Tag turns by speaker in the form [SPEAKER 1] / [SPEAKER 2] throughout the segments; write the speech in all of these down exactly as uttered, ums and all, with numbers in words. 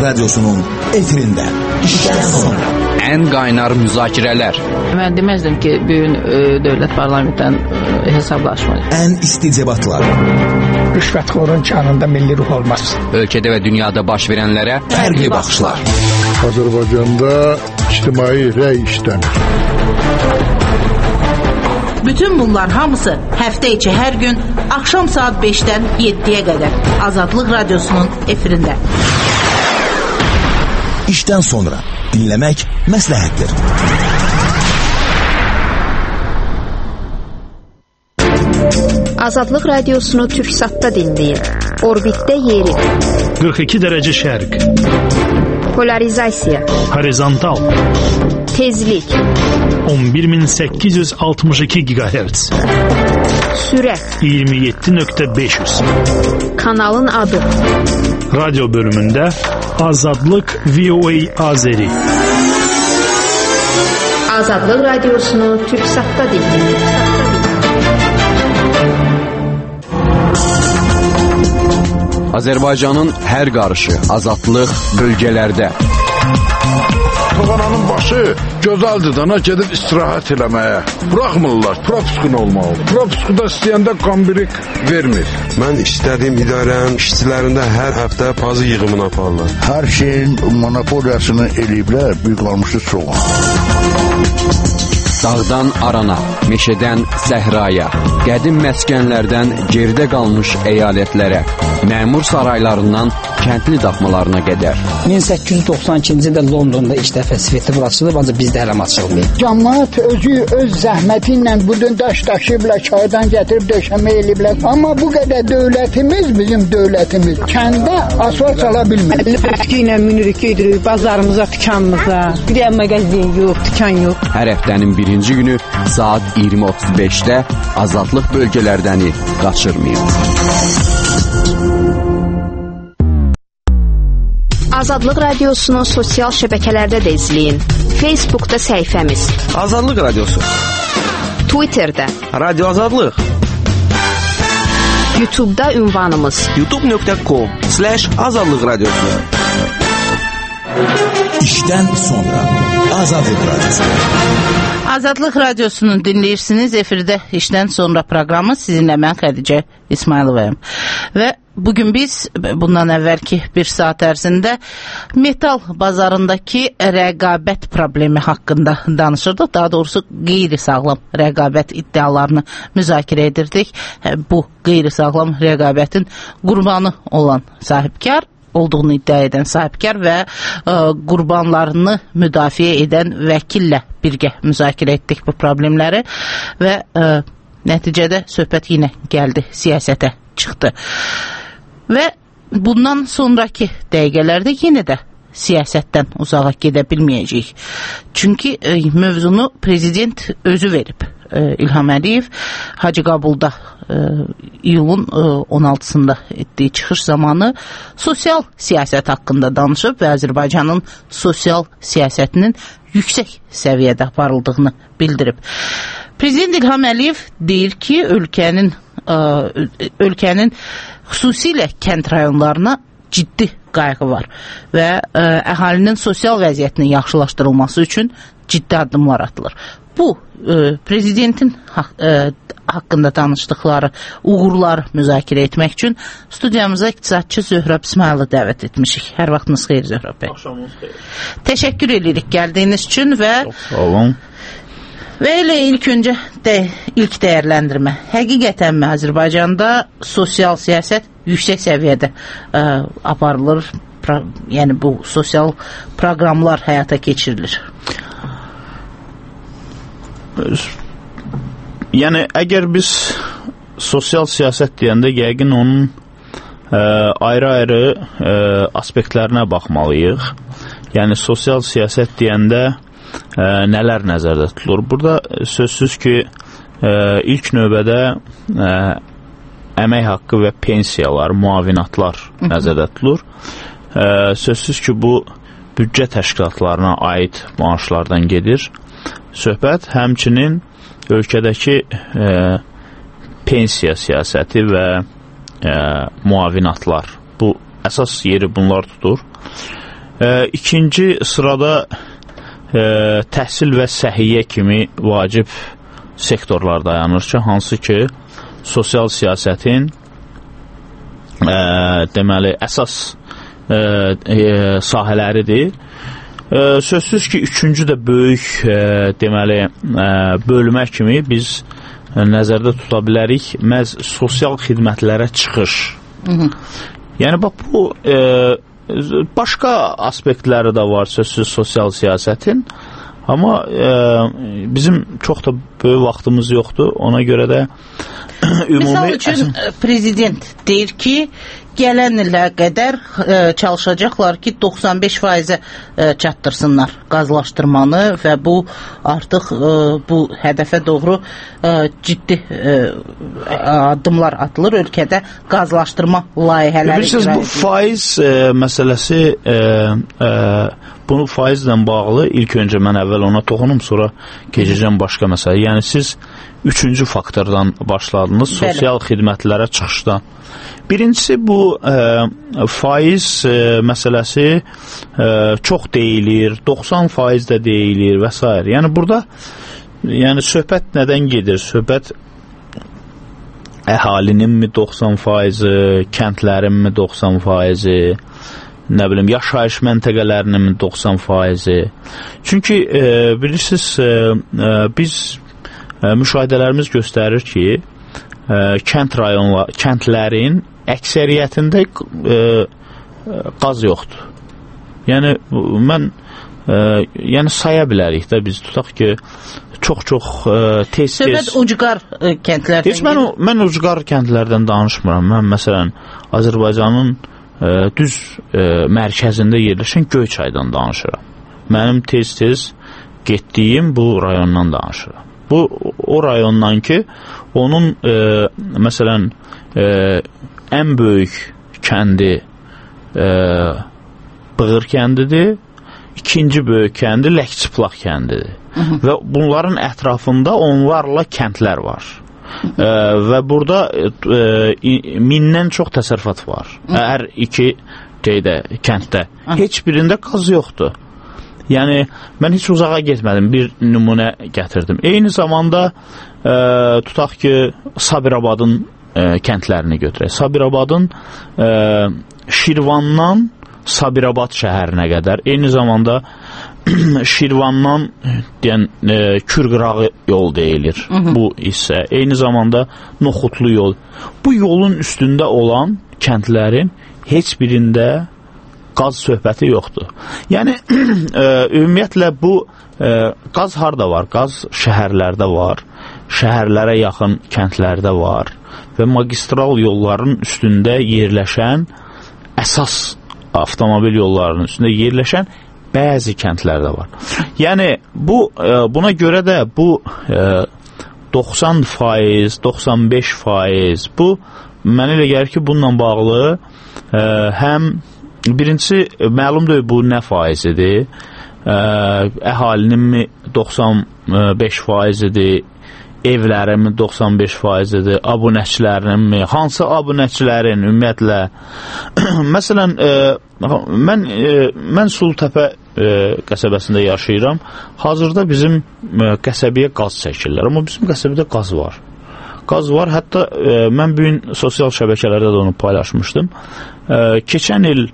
[SPEAKER 1] Radyosu'nun efirinde. İşten sonra.
[SPEAKER 2] En qaynar müzakirələr.
[SPEAKER 3] Mən deməzdim ki, bugün e, dövlət parlamentdən e, hesablaşmalı.
[SPEAKER 1] En isticebatlar.
[SPEAKER 4] Rüşvətxorun canında milli ruh olmaz.
[SPEAKER 2] Ölkədə və dünyada baş verənlərə
[SPEAKER 1] fərqli baxışlar.
[SPEAKER 5] Azərbaycanda ictimai rəy işlənir.
[SPEAKER 6] Bütün bunlar hamısı həftə içi hər gün axşam saat beşdən yeddiyə qədər Azadlıq Radyosu'nun efirində.
[SPEAKER 1] İşten sonra dinlemek məsləhətdir.
[SPEAKER 7] Azadlıq Radiosunu Türksat'ta dinləyin. Orbitdə yeri.
[SPEAKER 4] qırx iki dərəcə şərq.
[SPEAKER 7] Polarizasiya.
[SPEAKER 4] Horizontal.
[SPEAKER 7] Tezlik.
[SPEAKER 4] on bir min səkkiz yüz altmış iki gigahertz.
[SPEAKER 7] Sürət.
[SPEAKER 4] iyirmi yeddi nöqtə beş yüz.
[SPEAKER 7] Kanalın adı.
[SPEAKER 4] Radyo bölümündə Azadlıq V O A Azeri.
[SPEAKER 7] Azadlıq Radiosunu Türksat'ta dinləyin.
[SPEAKER 2] Azərbaycanın hər qarışı azadlıq bölgələrdə.
[SPEAKER 5] Toğananın başı gözəldir dana gedib istirahət eləməyə. Buraxmırlar, propiskun olmalı. Propiskuda istəyəndə qambirik vermir.
[SPEAKER 8] Mən istədiyim idarənin işçilərində hər həftə pazı yığımını aparırlar.
[SPEAKER 5] Hər şeyin monopoliyasını eləyiblər, bir qalmışı soğan.
[SPEAKER 2] Dağdan arana, meşədən səhraya, qədim məskənlərdən geridə qalmış əyalətlərə, məmur saraylarından kəndli daxmalarına qədər.
[SPEAKER 9] min səkkiz yüz doxsan ikinci ildə Londonda ilk dəfə sveti açılıb, ancaq bizdə hələ açılmayıb.
[SPEAKER 4] Cəmaət özü öz zəhməti ilə budun daş daşıyıblar, çaydan gətirib döşəmə eləyiblər. Amma bu qədər dövlətimiz, bizim dövlətimiz kəndə asfalt sala bilmir.
[SPEAKER 10] Əski ilə minirik, gedirik bazarımıza, dükanımıza. Bir də mağazin yox, dükan yox.
[SPEAKER 2] Hər həftənin birinci günü saat iyirmi otuz beşdə Azadlıq bölgələrdəni qaçırmayın.
[SPEAKER 7] Azadlıq Radiosunu sosial şəbəkələrdə də izləyin. Facebookda səhifəmiz
[SPEAKER 11] Azadlıq Radiosu,
[SPEAKER 7] Twitterdə
[SPEAKER 11] Radio Azadlıq,
[SPEAKER 7] YouTube'da ünvanımız
[SPEAKER 11] youtube nöqtə com slash azadlıq radiosu.
[SPEAKER 1] İşten sonra Azadlıq Radyosu.
[SPEAKER 6] Azadlıq Radyosu'nun dinləyirsiniz. Efirdə işdən sonra proqramı sizinlə mən Xədicə İsmayılovayım. Və bugün biz bundan əvvəlki bir saat ərzində metal bazarındakı rəqabət problemi haqqında danışırdıq. Daha doğrusu qeyri-sağlam rəqabət iddialarını müzakirə edirdik. Bu qeyri-sağlam rəqabətin qurbanı olan sahibkar, olduğunu iddia edən sahibkar və ə, qurbanlarını müdafiə edən vəkillə birgə müzakirə etdik bu problemləri və ə, nəticədə söhbət yenə gəldi siyasətə çıxdı. Və bundan sonraki dəqiqələrdə yenə də siyasətdən uzağa gedə bilməyəcəyik. Çünki ə, mövzunu prezident özü verib. Ə, İlham Əliyev Hacıqabulda ə, iyulun ə, on altısında etdiyi çıxış zamanı sosial siyasət haqqında danışıb və Azərbaycanın sosial siyasətinin yüksək səviyyədə aparıldığını bildirib. Prezident İlham Əliyev deyir ki, ölkənin ə, ölkənin xüsusilə kənd rayonlarına ciddi qayğı var və ə, əhalinin sosial vəziyyətinin yaxşılaşdırılması üçün ciddi addımlar atılır. Bu e, prezidentin haq, e, haqqında danışdıqları uğurlar müzakirə etmək üçün studiyamıza iqtisadçı Zöhrəb İsmayılı dəvət etmişik. Hər vaxtınız xeyir Zöhrəb bəy.
[SPEAKER 4] Axşamınız xeyir.
[SPEAKER 6] Təşəkkür edirik gəldiyiniz üçün və
[SPEAKER 4] sağ olun.
[SPEAKER 6] Və elə ilk öncə də ilk dəyərləndirmə. Həqiqətənmi Azərbaycanda sosial siyasət yüksək səviyyədə ə, aparılır? Pra, yəni bu sosial proqramlar həyata keçirilir.
[SPEAKER 12] Yəni əgər biz sosial siyasət deyəndə yəqin onun ə, ayrı-ayrı ə, aspektlərinə baxmalıyıq. Yəni sosial siyasət deyəndə ə, nələr nəzərdə tutulur? Burada sözsüz ki, ə, ilk növbədə ə, əmək haqqı və pensiyalar, müavinatlar nəzərdə tutulur. Ə, sözsüz ki, bu büdcə təşkilatlarına aid maaşlardan gedir. Söhbət həmçinin ölkədəki e, pensiya siyasəti və e, müavinatlar. Bu əsas yeri bunlar tutur. E, ikinci sırada e, təhsil və səhiyyə kimi vacib sektorlar dayanır ki, hansı ki, sosial siyasətin e, deməli, əsas e, e, sahələridir. E, sözsüz ki, üçüncü də böyük e, deməli, e, bölmə kimi biz e, nəzərdə tuta bilərik məhz sosial xidmətlərə çıxış. Hı -hı. Yəni, bax, bu e, başqa aspektləri də var sözsüz sosial siyasətin, amma e, bizim çox da böyük vaxtımız yoxdur, ona görə də ümumi...
[SPEAKER 6] Misal üçün, əsən... prezident deyir ki, gələn ilə qədər e, çalışacaqlar ki, doxsan beş faizə e, çatdırsınlar qazlaşdırmanı və bu artıq e, bu hədəfə doğru e, ciddi e, addımlar atılır. Ölkədə qazlaşdırma layihələri...
[SPEAKER 12] Bilirsiniz, bu faiz e, məsələsi e, e, bunu faizlə bağlı ilk öncə mən əvvəl ona toxunum, sonra keçəcəm başqa məsələ. Yəni siz üçüncü faktordan başladınız, sosial Bəli. xidmətlərə çıxışdan. Birincisi bu e, faiz e, məsələsi e, çox deyilir, doxsan faiz də deyilir və s. Yəni burada yəni söhbət nədən gedir? Söhbət əhalinin mi doxsan faizi, kəndlərin mi doxsan faizi, nə bilim, yaşayış məntəqələrinin mi doxsan faizi. Çünki e, bilirsiniz, e, e, biz e, müşahidələrimiz göstərir ki, e, kənd rayonlar, kəndlərin əksəriyyətində e, qaz yoxdur. Yəni, mən e, yəni saya bilərik də, biz tutaq ki, çox-çox e, tez-tez...
[SPEAKER 6] Söhbət ucqar e, kəndlərdən...
[SPEAKER 12] Heç mən, mən ucqar kəndlərdən danışmıram. Mən, məsələn, Azərbaycanın e, düz e, mərkəzində yerləşən Göyçaydan danışıram. Mənim tez-tez getdiyim bu rayondan danışıram. Bu, o rayondan ki, onun, e, məsələn, e, ən böyük kəndi e, Bığır kəndidir, ikinci böyük kəndi Ləkçıplaq kəndidir. Hı -hı. Və bunların ətrafında onlarla kəndlər var. E, və burada e, mindən çox təsərrüfat var. Hı -hı. Hər iki deydə, kənddə. Hı -hı. Heç birində qaz yoxdur. Yəni, mən heç uzağa getmədim, bir nümunə gətirdim. Eyni zamanda e, tutaq ki, Sabirabadın e, kəndlərini götürək. Sabirabadın e, Şirvandan Sabirabad şəhərinə qədər, eyni zamanda Şirvandan deyən, e, Kürqırağı yol deyilir. Hı -hı. Bu hissə. Eyni zamanda Noxutlu yol. Bu yolun üstündə olan kəndlərin heç birində qaz söhbəti yoxdur. Yəni, e, ümumiyyətlə bu e, qaz harda var? Qaz şəhərlərdə var, şəhərlərə yaxın kəndlərdə var və magistral yolların üstündə yerləşən, əsas avtomobil yollarının üstündə yerləşən bəzi kəndlərdə var. Yəni, bu, e, buna görə də bu e, doxsan faiz, doxsan beş faiz, bu mənə elə gəlir ki, bununla bağlı e, həm birincisi, məlum deyil, bu nə faizidir? Ə, əhalinin mi doxsan beş faizidir? Evlərin mi doxsan beş faizidir? Abunəçilərinin mi? Hansı abunəçilərin ümumiyyətlə? Məsələn, ə, mən, ə, mən Sulutəpə ə, qəsəbəsində yaşayıram. Hazırda bizim ə, qəsəbəyə qaz çəkirlər. Amma bizim qəsəbədə qaz var. Qaz var. Hətta ə, mən bugün sosial şəbəkələrdə də onu paylaşmışdım. Ə, keçən il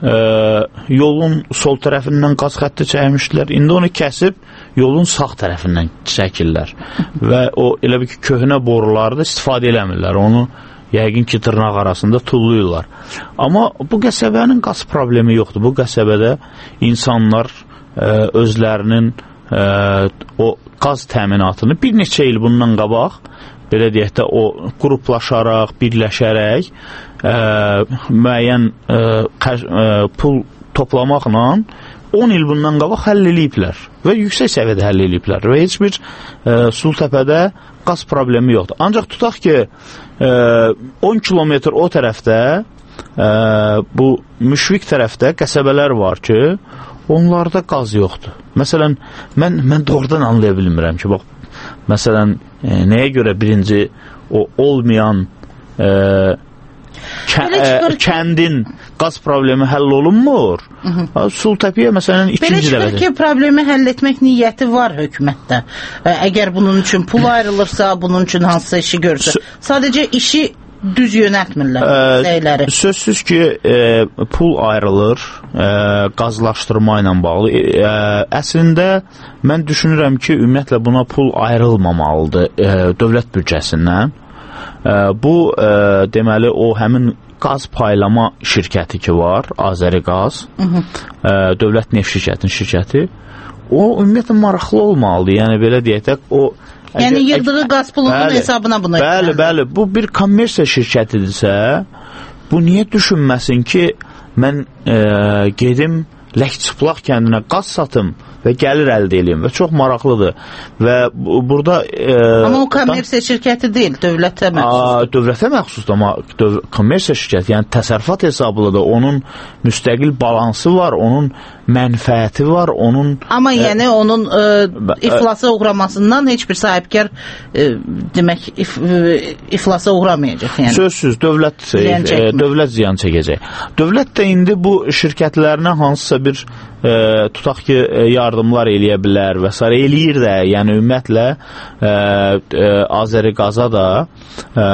[SPEAKER 12] Ə, yolun sol tərəfindən qaz xətti çəkmişdilər. İndi onu kəsib yolun sağ tərəfindən çəkirlər. Və o elə bir ki, köhnə borularda istifadə eləmirlər. Onu yəqin ki, tırnaq arasında tulluyurlar. Amma bu qəsəbənin qaz problemi yoxdur. Bu qəsəbədə insanlar ə, özlərinin ə, o qaz təminatını bir neçə il bundan qabaq, belə deyək də, o qruplaşaraq, birləşərək ə, müəyyən ə, qəş, ə, pul toplamaqla on il bundan qabaq həll eləyiblər və yüksək səviyyədə həll eləyiblər və heç bir ə, Sulutəpədə qaz problemi yoxdur. Ancaq tutaq ki, ə, on kilometr o tərəfdə, ə, bu müşfiq tərəfdə qəsəbələr var ki, onlarda qaz yoxdur. Məsələn, mən, mən doğrudan anlaya bilmirəm ki, bax, məsələn, e, nəyə görə birinci o olmayan e, Kə, ə, kəndin qaz problemi həll olunmur. Sultəpiyə məsələn ikinci
[SPEAKER 6] dəvədə. Belə çıxır ki, problemi həll etmək niyyəti var hökumətdə. Əgər bunun üçün pul ayrılırsa, bunun üçün hansısa işi görsə, sadəcə işi düz yönəltmirlər səyləri.
[SPEAKER 12] Sözsüz ki, e, pul ayrılır e, qazlaşdırma ilə bağlı. E, əslində mən düşünürəm ki, ümumiyyətlə buna pul ayrılmamalıdır e, dövlət büdcəsindən. Bu, e, deməli, o həmin qaz paylama şirkəti ki var, Azəri Qaz, hı -hı. E, dövlət neft şirkətinin şirkəti, o ümumiyyətlə maraqlı olmalıdır. Yəni, belə deyək də, o...
[SPEAKER 6] Yəni, əgər, yığdığı qaz pulunun bəli, hesabına bunu
[SPEAKER 12] Bəli, etməndir. Bəli, bu bir kommersiya şirkətidirsə, bu niyə düşünməsin ki, mən e, gedim Ləkçıplaq kəndinə qaz satım və gəlir əldə edeyim və çox maraqlıdır. Və burada... E,
[SPEAKER 6] amma o kommersiya şirkəti deyil, dövlətə məxsusdur.
[SPEAKER 12] Dövlətə məxsusdur, amma döv kommersiya şirkəti, yəni təsərrüfat hesablıdır. Onun müstəqil balansı var, onun mənfəəti var, onun...
[SPEAKER 6] Amma e, yəni onun e, iflasa uğramasından heç bir sahibkar e, demək if, e, iflasa uğramayacaq. Yəni.
[SPEAKER 12] Sözsüz, dövlət, ziyan e, dövlət ziyan çəkəcək. Dövlət də indi bu şirkətlərinə hansısa bir e, tutaq ki, yardımlar eləyə bilər və s. eləyir də, yəni ümumiyyətlə e, e, Azəri Qaza da e,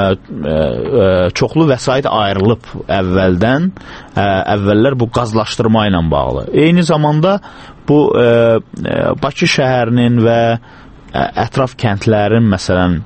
[SPEAKER 12] e, çoxlu vəsait ayrılıb əvvəldən, e, əvvəllər bu qazlaşdırma ilə bağlı. Eyni zamanda bu e, e, Bakı şəhərinin və e, ətraf kəndlərin məsələn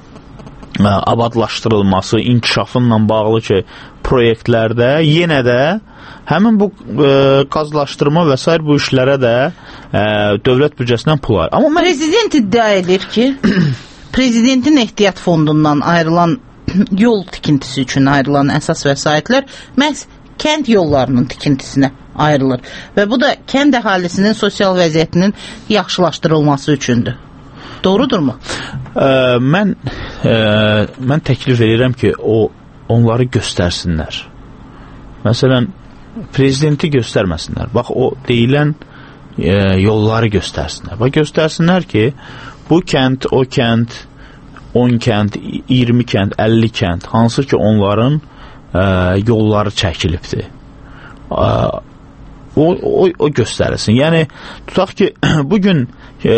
[SPEAKER 12] e, abadlaşdırılması, inkişafınla bağlı ki, proyektlərdə yenə də həmin bu e, qazlaşdırma və s. bu işlərə də e, dövlət büdcəsindən pul var.
[SPEAKER 6] Amma mən... Prezident iddia edir ki, prezidentin ehtiyat fondundan ayrılan yol tikintisi üçün ayrılan əsas vəsaitlər məhz kənd yollarının tikintisinə ayrılır. Və bu da kənd əhalisinin sosial vəziyyətinin yaxşılaşdırılması üçündür. Doğrudurmu?
[SPEAKER 12] E, mən e, mən təklif edirəm ki, o onları göstərsinlər. Məsələn, prezidenti göstərməsinlər. Bax, o deyilən e, yolları göstərsinlər. Bax, göstərsinlər ki, bu kənd, o kənd, on kənd, iyirmi kənd, əlli kənd, hansı ki, onların e, yolları çəkilibdir. E, o, o, o göstərilsin. Yəni, tutaq ki, bugün e,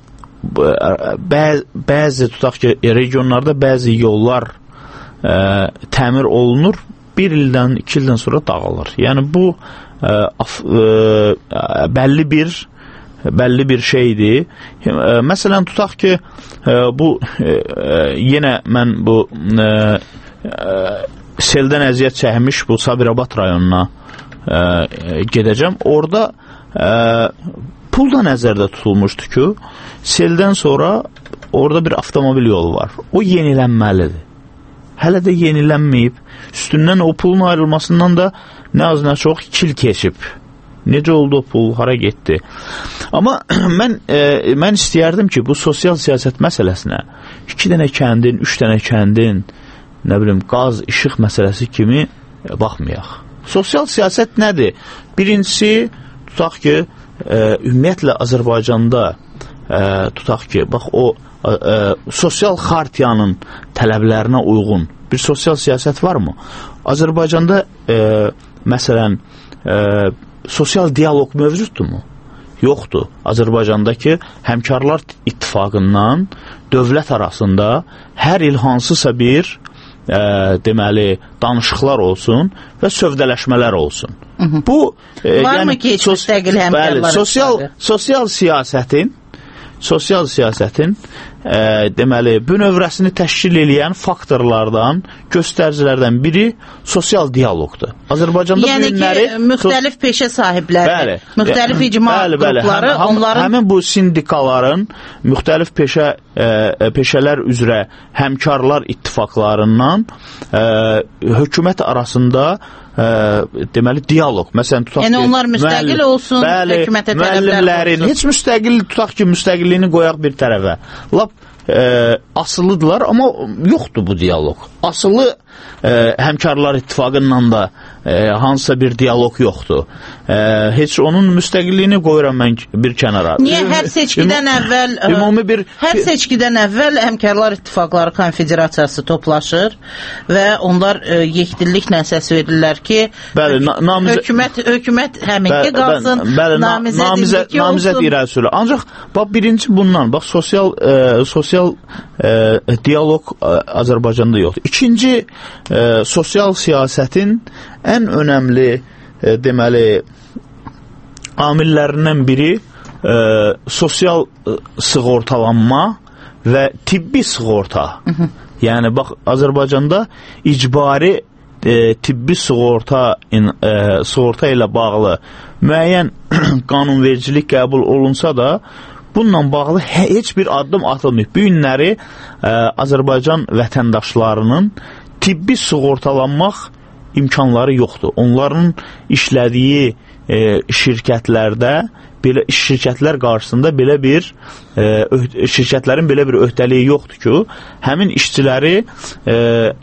[SPEAKER 12] bəzi, bəzi, tutaq ki, regionlarda bəzi yollar e, təmir olunur, bir ildən, iki ildən sonra dağılır. Yəni bu e, af, e, bəlli bir bəlli bir şeydir. E, məsələn, tutaq ki, e, bu e, yenə mən bu e, e, seldən əziyyət çəkmiş bu Sabirabad rayonuna e, gedəcəm. Orada e, pul da nəzərdə tutulmuşdu ki, seldən sonra orada bir avtomobil yolu var. O yenilənməlidir. Hələ də yenilənməyib, üstündən o pulun ayrılmasından da nə az nə çox iki il keçib. Necə oldu o pul, hara getdi? Amma mən, e, mən istəyərdim ki, bu sosial siyasət məsələsinə iki dənə kəndin, üç dənə kəndin, nə bilim, qaz, işıq məsələsi kimi baxmayaq. Sosial siyasət nədir? Birincisi, tutaq ki, e, ümumiyyətlə Azərbaycanda e, tutaq ki, bax o Ə, ə, sosial xartiyanın tələblərinə uyğun bir sosial siyasət varmı? Azərbaycanda ə, məsələn ə, sosial dialoq mövcuddurmu? Yoxdur. Azərbaycandakı həmkarlar ittifaqından dövlət arasında hər il hansısa bir ə, deməli danışıqlar olsun və sövdələşmələr olsun. Hı -hı. Bu ə,
[SPEAKER 6] varmı yəni, ki, heç müstəqil həmkarlar?
[SPEAKER 12] Bəli, sosial, sosial siyasətin sosial siyasətin e, deməli, bünövrəsini təşkil edən faktorlardan, göstəricilərdən biri sosial dialoqdur. Azərbaycanda
[SPEAKER 6] yəni
[SPEAKER 12] bu günləri...
[SPEAKER 6] Yəni ki, müxtəlif peşə sahibləri, bəli, müxtəlif icma bəli, bəli, qrupları, həm, onların...
[SPEAKER 12] Həmin bu sindikaların, müxtəlif peşə, e, peşələr üzrə həmkarlar ittifaqlarından e, hökumət arasında Ə, deməli, dialoq. Məsələn, tutaq
[SPEAKER 6] yəni
[SPEAKER 12] ki,
[SPEAKER 6] onlar müstəqil müəllim, olsun,
[SPEAKER 12] bəli,
[SPEAKER 6] hökumətə tələblər olsun.
[SPEAKER 12] Heç müstəqil, tutaq ki, müstəqilliyini qoyaq bir tərəfə. Lap ə, asılıdırlar, amma yoxdur bu dialoq. Asılı ə, həmkarlar ittifaqından da e, hansısa bir dialoq yoxdur. E, heç onun müstəqilliyini qoyuram mən bir kənara.
[SPEAKER 6] Niyə hər seçkidən əvvəl
[SPEAKER 12] ümumi bir
[SPEAKER 6] hər seçkidən əvvəl Həmkarlar İttifaqları Konfederasiyası toplaşır və onlar e, yekdilliklə səs verirlər ki,
[SPEAKER 12] bəli, namizə,
[SPEAKER 6] hökumət hökumət həminki qalsın,
[SPEAKER 12] bəli, namizəd namizəd, namizəd irəli sürür. Ancaq bax birinci bundan, bax sosial e, sosial e, dialoq e, Azərbaycanda yoxdur. İkinci e, sosial siyasətin ən önəmli e, deməli amillərindən biri e, sosial e, sığortalanma və tibbi sığorta. Hı -hı. Yəni bax Azərbaycanda icbari e, tibbi sığorta in, e, sığorta ilə bağlı müəyyən qanunvericilik qəbul olunsa da bununla bağlı heç bir addım atılmayıb. Bu günləri e, Azərbaycan vətəndaşlarının tibbi sığortalanmaq imkanları yoxdur. Onların işlədiyi e, şirkətlərdə belə şirkətlər qarşısında belə bir e, şirkətlərin belə bir öhdəliyi yoxdur ki, həmin işçiləri e,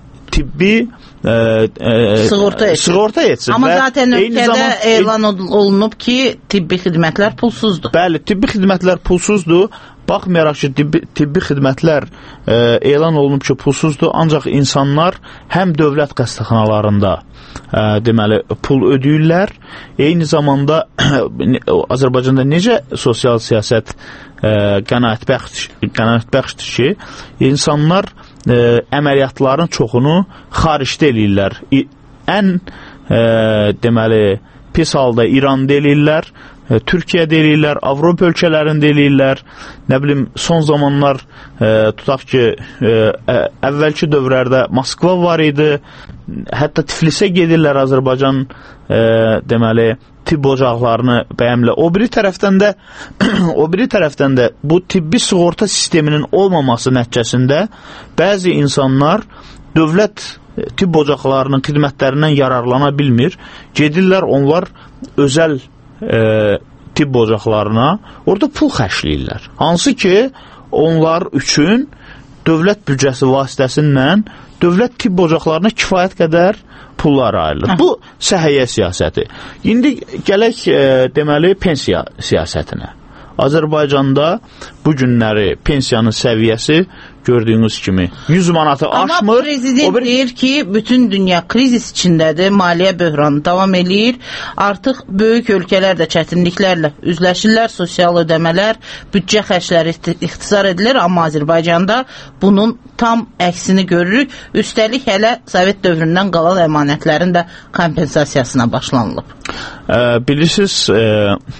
[SPEAKER 12] tibbi e, e,
[SPEAKER 6] sığorta etsin.
[SPEAKER 12] Sığorta etsin.
[SPEAKER 6] Amma zaten ölkədə
[SPEAKER 12] zaman,
[SPEAKER 6] elan olunub ki, tibbi xidmətlər pulsuzdur.
[SPEAKER 12] Bəli, tibbi xidmətlər pulsuzdur. Baxmayaraq ki, tibbi, tibbi xidmətlər e, elan olunub ki, pulsuzdur, ancaq insanlar həm dövlət xəstəxanalarında e, deməli pul ödəyirlər. Eyni zamanda Azərbaycanda necə sosial siyasət e, qənaətbəxş, qənaətbəxşdir ki, insanlar e, əməliyyatların çoxunu xaricdə eləyirlər. Ən e, deməli pis halda İranda eləyirlər, Türkiyədə eləyirlər, Avropa ölkələrində eləyirlər. Nə bilim, son zamanlar e, tutaq ki, e, əvvəlki dövrlərdə Moskva var idi. Hətta Tiflisə gedirlər Azərbaycan e, deməli tibb ocaqlarını bəyəmlə. O biri tərəfdən də o biri tərəfdən də bu tibbi sığorta sisteminin olmaması nəticəsində bəzi insanlar dövlət tibb ocaqlarının xidmətlərindən yararlana bilmir. Gedirlər onlar özəl E, tibb ocaqlarına, orada pul xərcləyirlər. Hansı ki, onlar üçün dövlət büdcəsi vasitəsindən dövlət tibb ocaqlarına kifayət qədər pullar ayrılır. Hə. Bu səhiyyə siyasəti. İndi gələk e, deməli pensiya siyasətinə. Azərbaycanda bu günləri pensiyanın səviyyəsi gördüyünüz kimi yüz manatı aşmır.
[SPEAKER 6] Amma prezident bir... deyir ki, bütün dünya krizis içindədir, maliyyə böhranı davam eləyir. Artıq böyük ölkələr də çətinliklərlə üzləşirlər, sosial ödəmələr, büdcə xərcləri ixtisar edilir, amma Azərbaycanda bunun tam əksini görürük. Üstəlik hələ Sovet dövründən qalan əmanətlərin də kompensasiyasına başlanılıb.
[SPEAKER 12] E, bilirsiniz, e,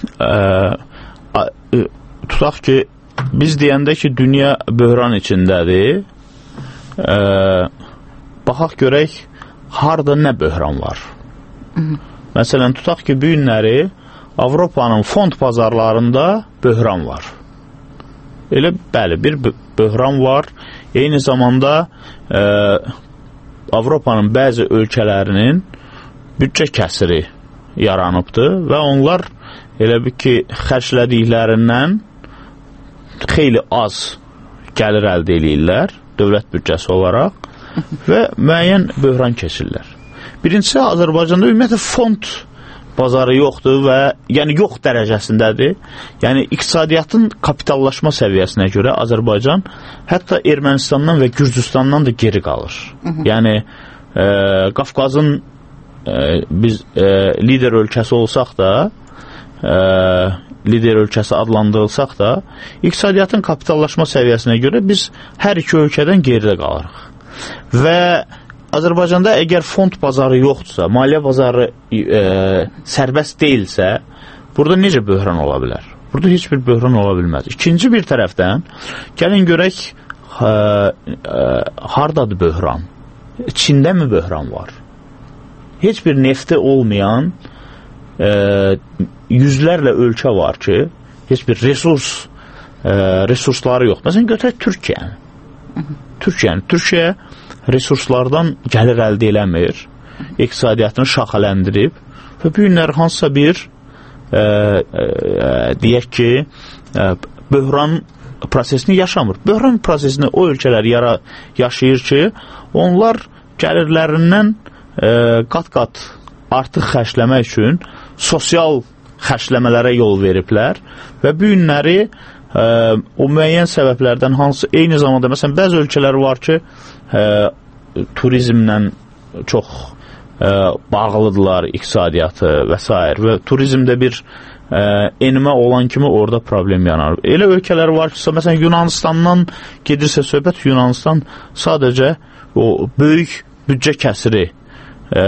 [SPEAKER 12] e, tutaq ki, biz deyəndə ki, dünya böhran içindədir, e, baxaq görək, harada nə böhran var? Hı -hı. Məsələn, tutaq ki, bu günləri Avropanın fond bazarlarında böhran var. Elə, bəli, bir böhran var. Eyni zamanda e, Avropanın bəzi ölkələrinin büdcə kəsiri yaranıbdır və onlar elə bir ki, xərclədiklərindən xeyli az gəlir əldə edirlər dövlət büdcəsi olaraq və müəyyən böhran keçirlər. Birincisi, Azərbaycanda ümumiyyətlə fond bazarı yoxdur və yəni yox dərəcəsindədir. Yəni iqtisadiyyatın kapitallaşma səviyyəsinə görə Azərbaycan hətta Ermənistandan və Gürcüstandan da geri qalır. Hı -hı. Yəni e, Qafqazın e, biz e, lider ölkəsi olsaq da e, lider ölkəsi adlandırılsaq da iqtisadiyyatın kapitallaşma səviyyəsinə görə biz hər iki ölkədən geridə qalırıq. Və Azərbaycanda əgər fond bazarı yoxdursa, maliyyə bazarı e, sərbəst deyilsə, burada necə böhran ola bilər? Burada heç bir böhran ola bilməz. İkinci bir tərəfdən, gəlin görək e, e, hardadır böhran? Çində mi böhran var? Heç bir nefti olmayan e, yüzlərlə ölkə var ki, heç bir resurs e, resursları yox. Məsələn, götürək Türkiyəni. Türkiyəni. Türkiyə resurslardan gəlir əldə eləmir, iqtisadiyyatını şaxələndirib və bu günlər hansısa bir e, e, deyək ki, e, böhran prosesini yaşamır. Böhran prosesini o ölkələr yara, yaşayır ki, onlar gəlirlərindən qat-qat artıq xərcləmək üçün sosial xərcləmələrə yol veriblər və bu günləri ə, o müəyyən səbəblərdən hansı eyni zamanda məsələn bəzi ölkələr var ki ə, turizmlə çox ə, bağlıdırlar iqtisadiyyatı və s. və turizmdə bir ə, enmə olan kimi orada problem yanar. Elə ölkələr var ki, məsələn Yunanistandan gedirsə söhbət, Yunanistan sadəcə o böyük büdcə kəsiri ə,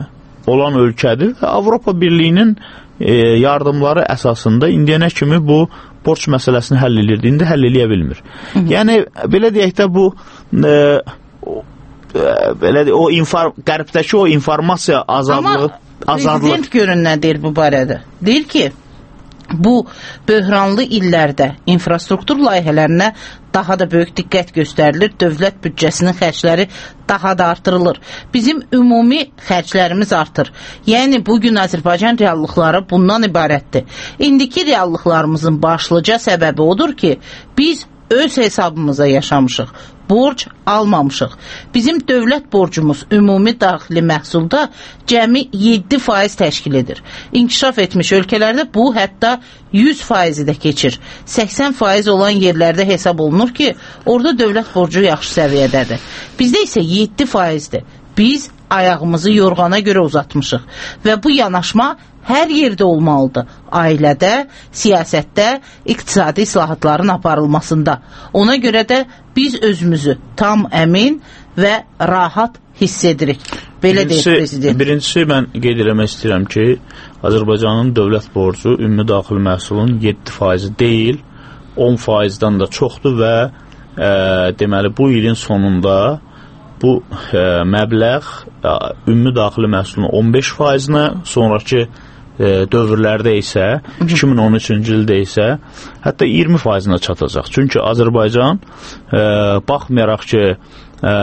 [SPEAKER 12] olan ölkədir və Avropa Birliyinin e, yardımları əsasında indiyənə kimi bu borc məsələsini həll edirdi. İndi həll eləyə bilmir. Hı -hı. Yəni, belə deyək də bu e, o, e, belə deyək, o infor, qərbdəki o informasiya azadlığı
[SPEAKER 6] Amma prezident görün nə deyir bu barədə? Deyir ki, bu böhranlı illərdə infrastruktur layihələrinə daha da böyük diqqət göstərilir, dövlət büdcəsinin xərcləri daha da artırılır. Bizim ümumi xərclərimiz artır. Yəni, bugün Azərbaycan reallıqları bundan ibarətdir. İndiki reallıqlarımızın başlıca səbəbi odur ki, biz öz hesabımıza yaşamışıq, borc almamışıq. Bizim dövlət borcumuz ümumi daxili məhsulda cəmi yeddi faiz təşkil edir. İnkişaf etmiş ölkələrdə bu hətta yüz faizi də keçir. səksən faiz olan yerlərdə hesab olunur ki, orada dövlət borcu yaxşı səviyyədədir. Bizdə isə yeddi faizdir. Biz ayağımızı yorğana görə uzatmışıq və bu yanaşma hər yerdə olmalıdır. Ailədə, siyasətdə, iqtisadi islahatların aparılmasında. Ona görə də biz özümüzü tam əmin və rahat hiss edirik. Belə deyir prezident.
[SPEAKER 12] Birincisi, mən qeyd eləmək istəyirəm ki, Azərbaycanın dövlət borcu ümumi daxili məhsulun yeddi faizi deyil, on faizdən də çoxdur və e, deməli, bu ilin sonunda bu e, məbləğ e, ümumi daxili məhsulun on beş faizinə, sonraki e, dövrlərdə isə, iki min on üçüncü ildə isə hətta iyirmi faizinə çatacaq. Çünki Azərbaycan e, baxmayaraq ki, e,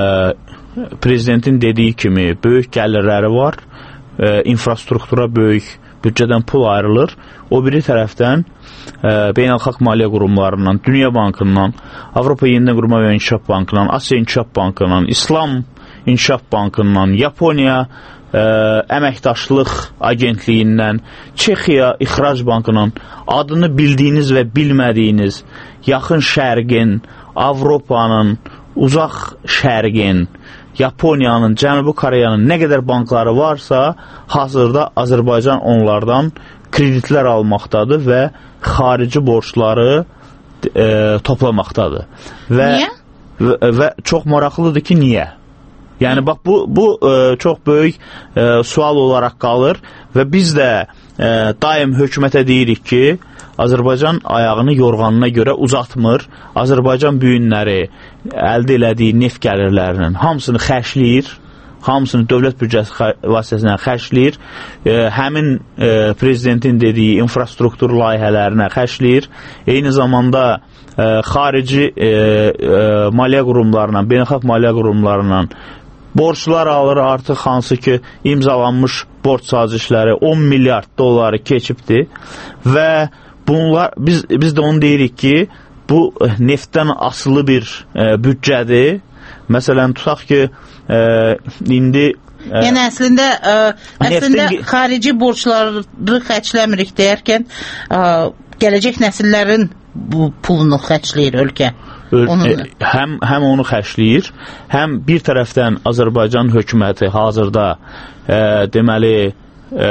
[SPEAKER 12] prezidentin dediyi kimi böyük gəlirləri var, e, infrastruktura böyük büdcədən pul ayrılır. O biri tərəfdən e, beynəlxalq maliyyə qurumlarından, Dünya Bankından, Avropa Yenidən Qurma və İnkişaf Bankından, Asiya İnkişaf Bankından, İslam İnkişaf Bankından, Yaponiya ə, əməkdaşlıq agentliyindən, Çexiya İxrac Bankının adını bildiyiniz və bilmədiyiniz yaxın şərqin, Avropanın, uzaq şərqin, Yaponiyanın, Cənubi Koreyanın nə qədər bankları varsa, hazırda Azərbaycan onlardan kreditlər almaqdadır və xarici borçları e, toplamaqdadır. Və,
[SPEAKER 6] niyə?
[SPEAKER 12] Və, və çox maraqlıdır ki, niyə? Yəni, bax, bu, bu e, çox böyük e, sual olaraq qalır və biz də e, daim hökumətə deyirik ki, Azərbaycan ayağını yorğanına görə uzatmır. Azərbaycan bu günləri əldə elədiyi neft gəlirlərinin hamısını xərcləyir, hamısını dövlət büdcəsi vasitəsilə xərcləyir, e, həmin e, prezidentin dediyi infrastruktur layihələrinə xərcləyir, eyni zamanda e, xarici e, e, maliyyə qurumlarından, beynəlxalq maliyyə qurumlarından borçlar alır, artıq hansı ki imzalanmış borc sazişləri on milyard dolları keçibdir və bunlar, biz, biz də onu deyirik ki, bu neftdən asılı bir e, büdcədir. Məsələn, tutaq ki, e, indi... E,
[SPEAKER 6] yəni, əslində, e, əslində
[SPEAKER 12] neftin...
[SPEAKER 6] xarici borçları xərcləmirik deyərkən, e, gələcək nəsillərin bu pulunu xərcləyir ölkə.
[SPEAKER 12] Onu... Həm, həm onu xərcləyir, həm bir tərəfdən Azərbaycan hökuməti hazırda e, deməli... E,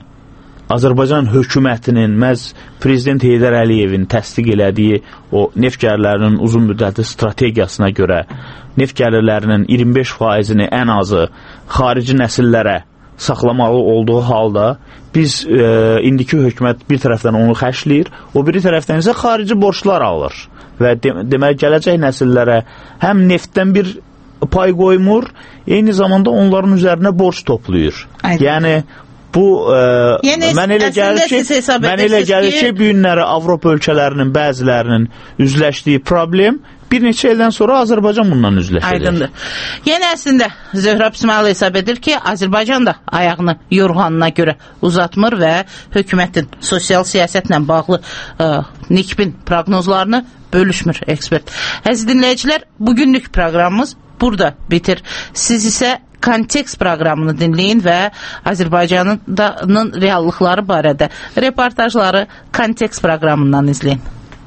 [SPEAKER 12] Azərbaycan hökumətinin məhz Prezident Heydər Əliyevin təsdiq elədiyi o neft gəlirlərinin uzun müddətli strategiyasına görə neft gəlirlərinin iyirmi beş faizini ən azı xarici nəsillərə saxlamalı olduğu halda biz e, indiki hökumət bir tərəfdən onu xərcləyir, o biri tərəfdən isə xarici borclar alır və de deməli gələcək nəsillərə həm neftdən bir pay qoymur, eyni zamanda onların üzərinə borc toplayır. Aynen. Yəni bu, e, yəni, mən elə gəlir ki, mən elə gəlir ki, bu günləri Avropa ölkələrinin bəzilərinin üzləşdiyi problem bir neçə ildən sonra Azərbaycan bundan üzləşəcək.
[SPEAKER 6] Aydındır. Yəni, əslində, Zöhrab İsmail hesab edir ki, Azərbaycan da ayağını yorğanına görə uzatmır və hökumətin sosial siyasətlə bağlı ə, nikbin proqnozlarını bölüşmür ekspert. Əziz dinləyicilər, bugünlük proqramımız burada bitir. Siz isə Kontekst proqramını dinləyin və Azərbaycanın reallıqları barədə reportajları Kontekst proqramından izləyin.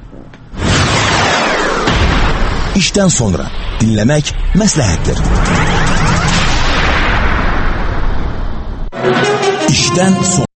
[SPEAKER 1] İşdən sonra dinləmək məsləhətdir. İşdən sonra